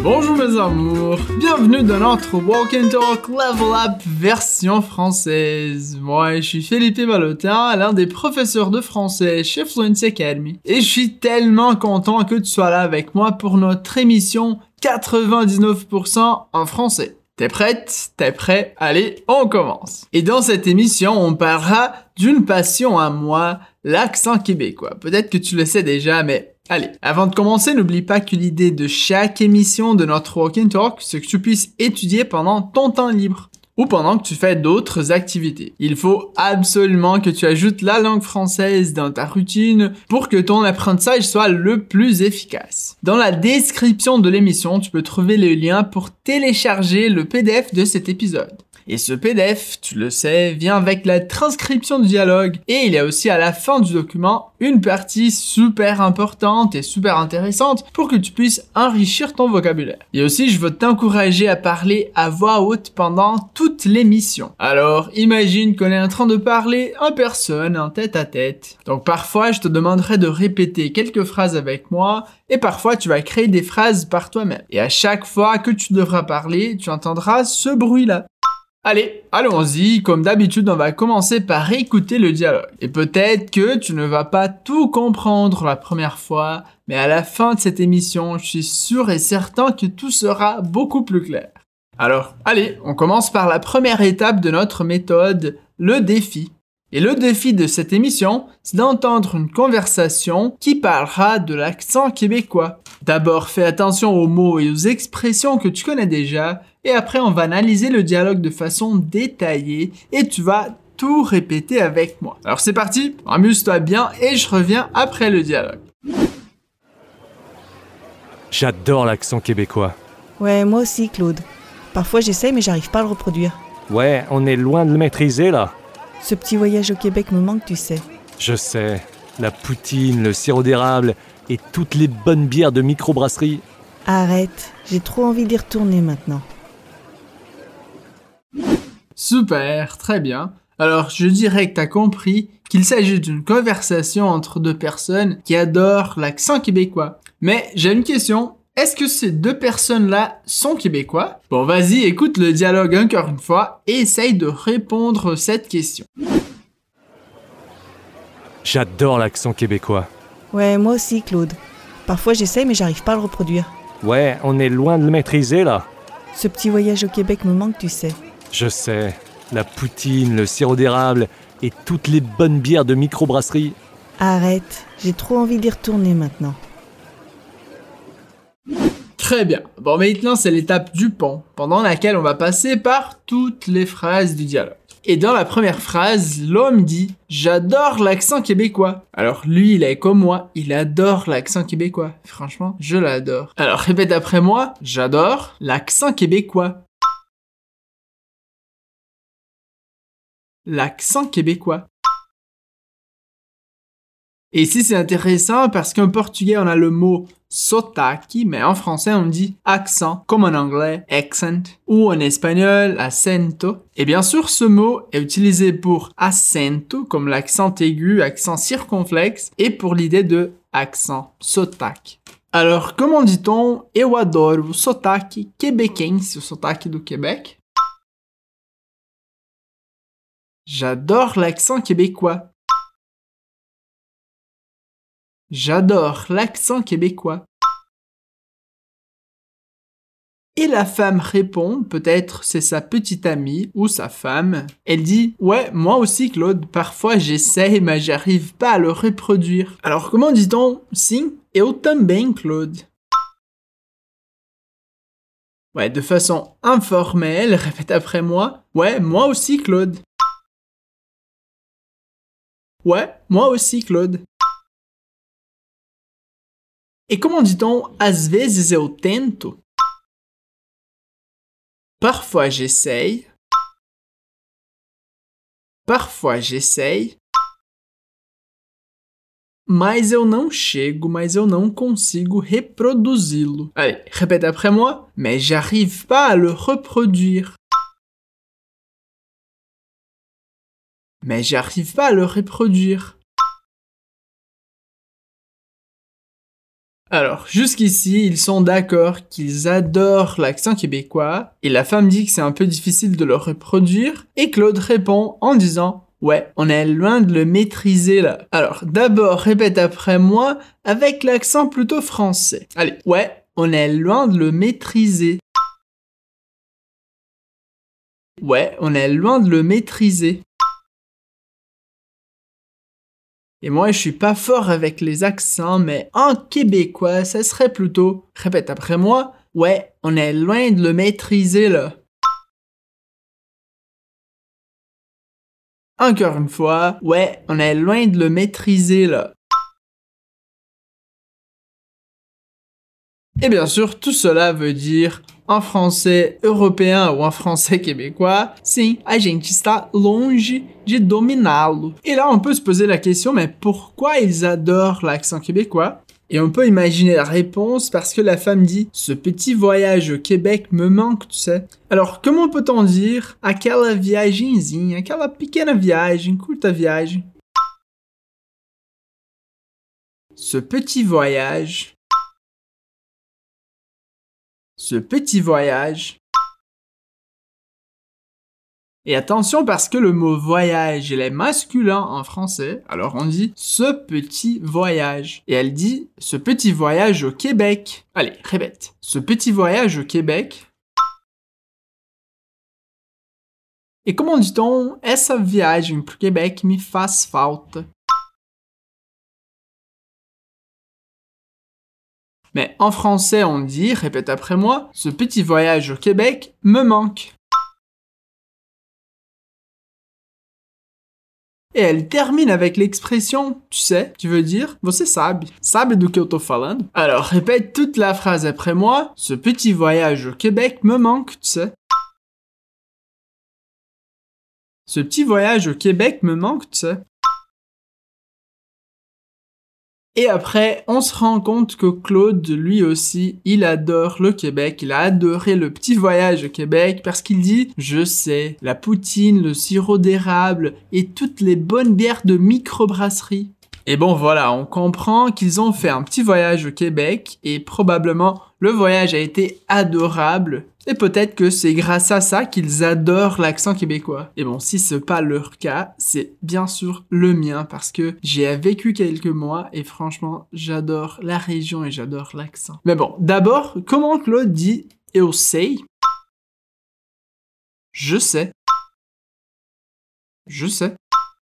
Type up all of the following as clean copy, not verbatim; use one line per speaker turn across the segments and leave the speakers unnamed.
Bonjour mes amours, bienvenue dans notre Walk and Talk Level Up version française. Moi, je suis Philippe Ballotin, l'un des professeurs de français chez Fluency Academy. Et je suis tellement content que tu sois là avec moi pour notre émission 99% en français. T'es prête? T'es prêt? Allez, on commence. Et dans cette émission, on parlera d'une passion à moi, l'accent québécois. Peut-être que tu le sais déjà, mais allez. Avant de commencer, n'oublie pas que l'idée de chaque émission de notre Walk and Talk, c'est que tu puisses étudier pendant ton temps libre ou pendant que tu fais d'autres activités. Il faut absolument que tu ajoutes la langue française dans ta routine pour que ton apprentissage soit le plus efficace. Dans la description de l'émission, tu peux trouver le lien pour télécharger le PDF de cet épisode. Et ce PDF, tu le sais, vient avec la transcription du dialogue et il y a aussi à la fin du document une partie super importante et super intéressante pour que tu puisses enrichir ton vocabulaire. Et aussi, je veux t'encourager à parler à voix haute pendant toute l'émission. Alors, imagine qu'on est en train de parler en personne, en tête à tête. Donc parfois, je te demanderai de répéter quelques phrases avec moi et parfois, tu vas créer des phrases par toi-même. Et à chaque fois que tu devras parler, tu entendras ce bruit-là. Allez, allons-y, comme d'habitude, on va commencer par écouter le dialogue. Et peut-être que tu ne vas pas tout comprendre la première fois, mais à la fin de cette émission, je suis sûr et certain que tout sera beaucoup plus clair. Alors, allez, on commence par la première étape de notre méthode, le défi. Et le défi de cette émission, c'est d'entendre une conversation qui parlera de l'accent québécois. D'abord, fais attention aux mots et aux expressions que tu connais déjà, et après on va analyser le dialogue de façon détaillée, et tu vas tout répéter avec moi. Alors c'est parti, amuse-toi bien, et je reviens après le dialogue.
J'adore l'accent québécois.
Ouais, moi aussi, Claude. Parfois j'essaye, mais j'arrive pas à le reproduire.
Ouais, on est loin de le maîtriser là.
Ce petit voyage au Québec me manque, tu sais.
Je sais, la poutine, le sirop d'érable et toutes les bonnes bières de microbrasserie.
Arrête, j'ai trop envie d'y retourner maintenant.
Super, très bien. Alors je dirais que t'as compris qu'il s'agit d'une conversation entre deux personnes qui adorent l'accent québécois. Mais j'ai une question. Est-ce que ces deux personnes-là sont québécois? Bon, vas-y, écoute le dialogue encore une fois et essaye de répondre à cette question.
J'adore l'accent québécois.
Ouais, moi aussi, Claude. Parfois j'essaye, mais j'arrive pas à le reproduire.
Ouais, on est loin de le maîtriser là.
Ce petit voyage au Québec me manque, tu sais.
Je sais, la poutine, le sirop d'érable et toutes les bonnes bières de microbrasserie.
Arrête, j'ai trop envie d'y retourner maintenant.
Très bien. Bon, maintenant c'est l'étape du pont, pendant laquelle on va passer par toutes les phrases du dialogue. Et dans la première phrase, l'homme dit « J'adore l'accent québécois ». Alors lui, il est comme moi, il adore l'accent québécois. Franchement, je l'adore. Alors répète après moi « J'adore l'accent québécois ». L'accent québécois. Et ici, c'est intéressant parce qu'en portugais, on a le mot sotaque, mais en français, on dit accent, comme en anglais, accent, ou en espagnol, acento. Et bien sûr, ce mot est utilisé pour acento, comme l'accent aigu, accent circonflexe, et pour l'idée de accent, sotaque. Alors, comment dit-on « Eu adoro o sotaque quebequense », o sotaque do Québec? J'adore l'accent québécois. J'adore l'accent québécois. Et la femme répond, peut-être c'est sa petite amie ou sa femme. Elle dit « Ouais, moi aussi Claude, parfois j'essaie mais j'arrive pas à le reproduire. » Alors comment dit-on « Sim, eu também Claude ». Ouais, de façon informelle, répète après moi « Ouais, moi aussi Claude ». Ouais, moi aussi Claude. Et comment dit-on « Às vezes eu tento » ? Parfois j'essaye. Parfois j'essaye. Mas eu não chego, mas eu não consigo reproduzi-lo. Allez, répète après moi. Mais j'arrive pas à le reproduire. Mais j'arrive pas à le reproduire. Alors, jusqu'ici, ils sont d'accord qu'ils adorent l'accent québécois, et la femme dit que c'est un peu difficile de le reproduire, et Claude répond en disant « Ouais, on est loin de le maîtriser là. » Alors, d'abord, répète après moi avec l'accent plutôt français. Allez, ouais, on est loin de le maîtriser. Ouais, on est loin de le maîtriser. Et moi, je suis pas fort avec les accents, mais en québécois, ça serait plutôt, répète après moi, ouais, on est loin de le maîtriser là. Encore une fois, ouais, on est loin de le maîtriser là. Et bien sûr, tout cela veut dire, en français européen ou en français québécois, sim, a gente está longe de dominá-lo. Et là, on peut se poser la question, mais pourquoi ils adorent l'accent québécois? Et on peut imaginer la réponse parce que la femme dit « Ce petit voyage au Québec me manque, tu sais. » Alors, comment peut-on dire « aquela viagenzinha, aquela pequena viagem, curta viagem » Ce petit voyage... Ce petit voyage. Et attention parce que le mot voyage, il est masculin en français, alors on dit ce petit voyage. Et elle dit ce petit voyage au Québec. Allez, répète. Ce petit voyage au Québec. Et comment dit-on essa viagem pro Québec me faz falta? Mais en français, on dit, répète après moi, ce petit voyage au Québec me manque. Et elle termine avec l'expression, tu sais, qui veut dire, você sabe. Sabe do que eu tô falando? Alors, répète toute la phrase après moi, ce petit voyage au Québec me manque, tu sais. Ce petit voyage au Québec me manque, tu sais. Et après, on se rend compte que Claude, lui aussi, il adore le Québec. Il a adoré le petit voyage au Québec parce qu'il dit « Je sais, la poutine, le sirop d'érable et toutes les bonnes bières de microbrasserie. » Et bon voilà, on comprend qu'ils ont fait un petit voyage au Québec et probablement le voyage a été adorable. Et peut-être que c'est grâce à ça qu'ils adorent l'accent québécois. Et bon, si c'est pas leur cas, c'est bien sûr le mien parce que j'y ai vécu quelques mois et franchement, j'adore la région et j'adore l'accent. Mais bon, d'abord, comment Claude dit « eu sei » ? Je sais. Je sais.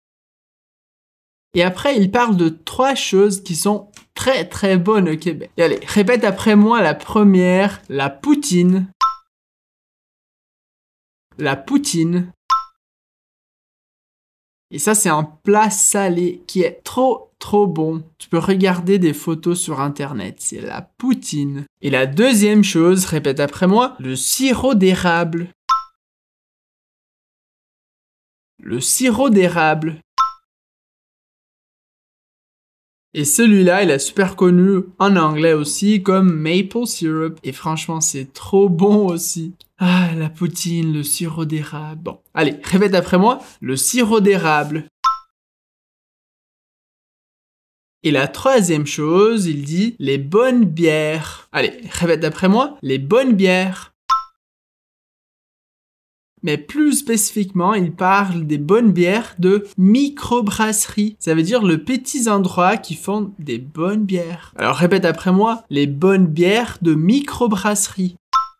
Et après, il parle de 3 choses qui sont très très bonnes au Québec. Et allez, répète après moi la première, la poutine. La poutine. Et ça, c'est un plat salé qui est trop bon. Tu peux regarder des photos sur internet. C'est la poutine. Et la deuxième chose, répète après moi, le sirop d'érable. Le sirop d'érable. Et celui-là, il est super connu en anglais aussi comme maple syrup. Et franchement, c'est trop bon aussi. Ah, la poutine, le sirop d'érable. Bon, allez, répète après moi. Le sirop d'érable. Et la troisième chose, il dit les bonnes bières. Allez, répète après moi. Les bonnes bières. Mais plus spécifiquement, il parle des bonnes bières de microbrasserie. Ça veut dire le petits endroits qui font des bonnes bières. Alors répète après moi, les bonnes bières de microbrasserie.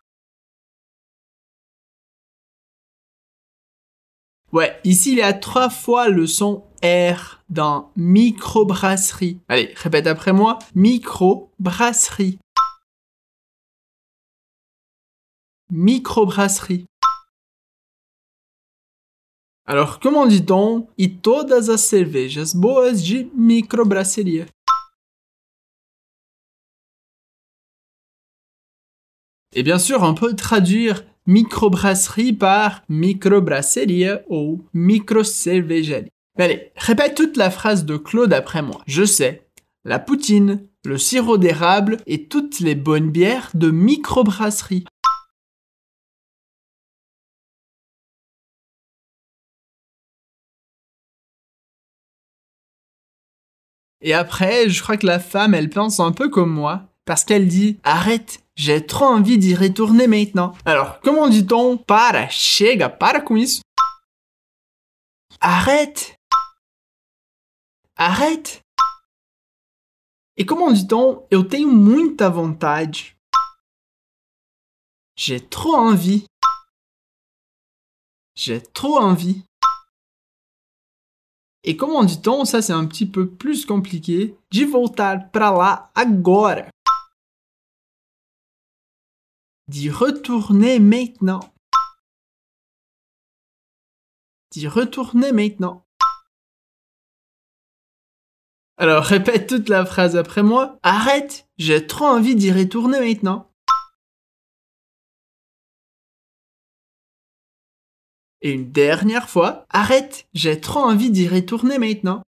Ouais, ici il y a 3 fois le son R dans microbrasserie. Allez, répète après moi, microbrasserie. Microbrasserie. Alors, comment dit-on e todas as cervejas boas de microbrasseria? Et bien sûr, on peut traduire microbrasserie par microbrasseria ou microcervejaria. Allez, répète toute la phrase de Claude après moi. Je sais, la poutine, le sirop d'érable et toutes les bonnes bières de microbrasserie. Et après, je crois que la femme, elle pense un peu comme moi, parce qu'elle dit « Arrête, j'ai trop envie d'y retourner maintenant ». Alors, comment dit-on « Para, chega, para com isso ». Arrête. Arrête. Et comment dit-on « Eu tenho muita vontade ». J'ai trop envie. J'ai trop envie. Et comment dit-on, ça c'est un petit peu plus compliqué, de voltar pra lá agora. D'y retourner maintenant. D'y retourner maintenant. Alors répète toute la phrase après moi. Arrête, j'ai trop envie d'y retourner maintenant. Et une dernière fois, arrête, j'ai trop envie d'y retourner maintenant.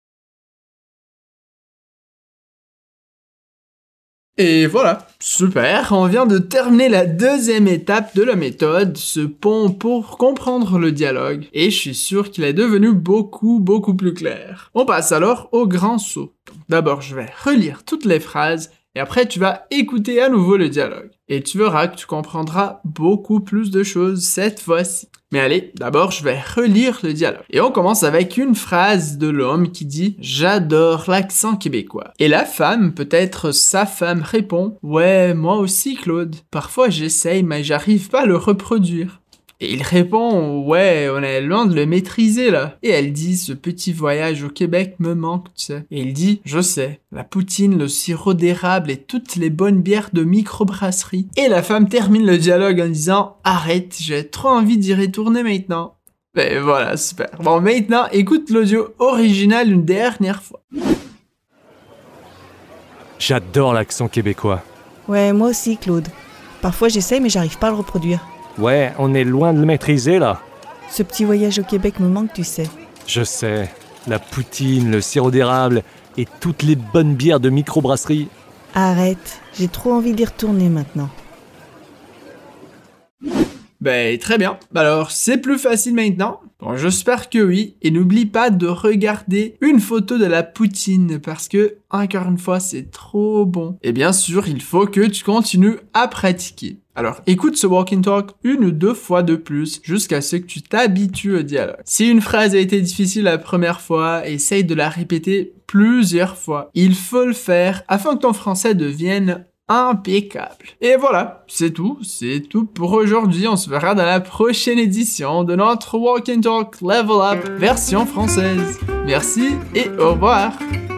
Et voilà, super, on vient de terminer la deuxième étape de la méthode, ce pont pour comprendre le dialogue, et je suis sûr qu'il est devenu beaucoup plus clair. On passe alors au grand saut. D'abord, je vais relire toutes les phrases, et après tu vas écouter à nouveau le dialogue. Et tu verras que tu comprendras beaucoup plus de choses cette fois-ci. Mais allez, d'abord je vais relire le dialogue. Et on commence avec une phrase de l'homme qui dit « J'adore l'accent québécois ». Et la femme, peut-être sa femme, répond « Ouais, moi aussi Claude. Parfois j'essaye mais j'arrive pas à le reproduire ». Et il répond « Ouais, on est loin de le maîtriser là ». Et elle dit « Ce petit voyage au Québec me manque, tu sais ». Et il dit « Je sais, la poutine, le sirop d'érable et toutes les bonnes bières de microbrasserie ». Et la femme termine le dialogue en disant « Arrête, j'ai trop envie d'y retourner maintenant ». Et voilà, super. Bon, maintenant, écoute l'audio original une dernière fois.
J'adore l'accent québécois.
Ouais, moi aussi, Claude. Parfois j'essaye mais j'arrive pas à le reproduire.
Ouais, on est loin de le maîtriser là.
Ce petit voyage au Québec me manque, tu sais.
Je sais, la poutine, le sirop d'érable et toutes les bonnes bières de microbrasserie.
Arrête, j'ai trop envie d'y retourner maintenant.
Ben, très bien. Alors, c'est plus facile maintenant? Bon, j'espère que oui. Et n'oublie pas de regarder une photo de la poutine parce que, encore une fois, c'est trop bon. Et bien sûr, il faut que tu continues à pratiquer. Alors, écoute ce walk and talk une ou deux fois de plus jusqu'à ce que tu t'habitues au dialogue. Si une phrase a été difficile la première fois, essaye de la répéter plusieurs fois. Il faut le faire afin que ton français devienne impeccable. Et voilà, c'est tout pour aujourd'hui. On se verra dans la prochaine édition de notre Walk and Talk Level Up version française. Merci et au revoir.